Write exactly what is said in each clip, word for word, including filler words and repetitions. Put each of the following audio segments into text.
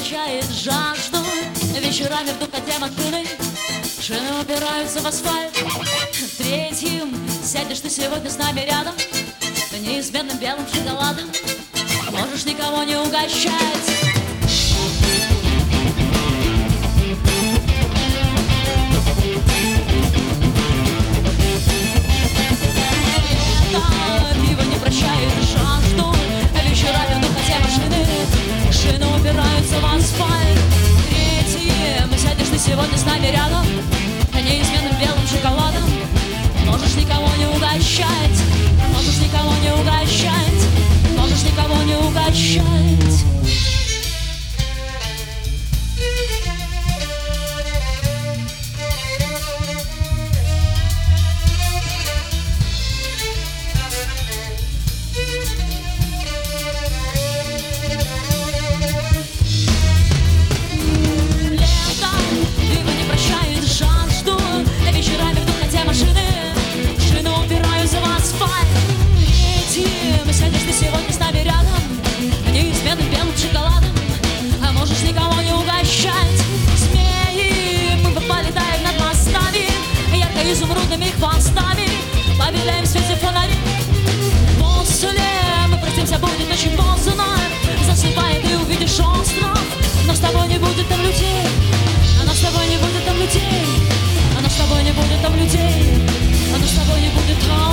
прощает жажду. Вечерами в духоте машины шины упираются в асфальт. Третьим сядешь ты сегодня с нами рядом, неизменным белым шоколадом. Можешь никого не угощать. Пиво не прощает жажду. Вечерами в духоте машины шины упираются в асфальт. Третьим сядешь ты сегодня с нами рядом, неизменным белым шоколадом. Можешь никого не угощать. Можешь никого не угощать. Можешь никого не угощать. Изумрудными хвостами повеляем в свете фонари. После мы простимся, будет очень поздно. Засыпай, ты увидишь остров, но с тобой не будет там людей. Но с тобой не будет там людей. Но с тобой не будет там людей. Но с тобой не будет там.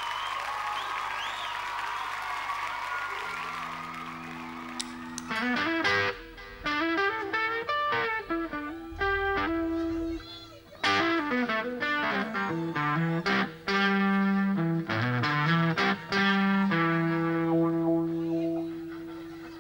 Mm-hmm.